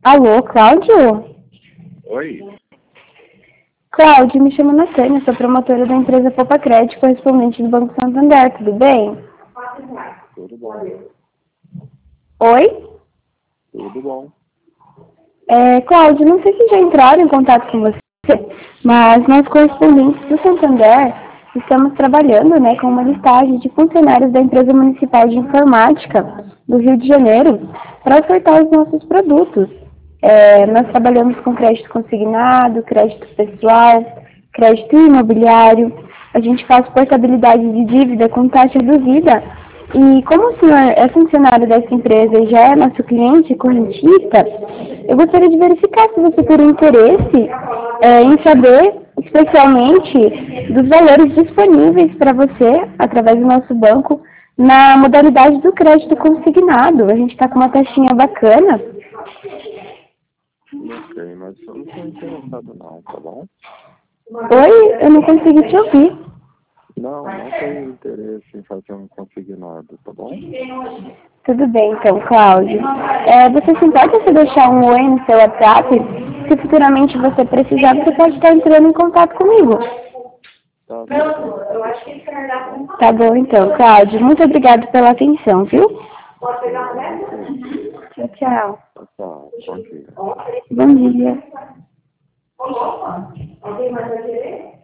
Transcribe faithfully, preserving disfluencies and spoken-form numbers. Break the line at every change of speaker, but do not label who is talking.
Alô, Cláudio?
Oi?
Cláudio, me chamo Natânia, sou promotora da empresa Popa Crédito, correspondente do Banco Santander, tudo bem?
Tudo bom.
Oi?
Tudo bom.
É, Cláudio, não sei se já entraram em contato com você, mas nós correspondentes do Santander estamos trabalhando, né, com uma listagem de funcionários da empresa municipal de informática do Rio de Janeiro para ofertar os nossos produtos. É, nós trabalhamos com crédito consignado, crédito pessoal, crédito imobiliário, a gente faz portabilidade de dívida com taxa reduzida. E como o senhor é funcionário dessa empresa e já é nosso cliente correntista, eu gostaria de verificar se você teria interesse é, em saber, especialmente, dos valores disponíveis para você, através do nosso banco, na modalidade do crédito consignado. A gente está com uma taxinha bacana.
Ok, mas eu não estou interessado não, tá bom?
Oi, eu não consegui te ouvir.
Não, não tenho interesse em fazer um consignado, tá bom?
Tudo bem, então, Cláudio. É, você se importa se deixar um oi no seu WhatsApp? Se futuramente você precisar, você pode estar entrando em contato comigo.
Tá, tudo bem, pode deixar. Tá bom?
Tá bom, então, Cláudio. Muito obrigada pela atenção, viu?
Eu que isso.
Tchau, tchau.
Tchau, bom dia.
Bom dia.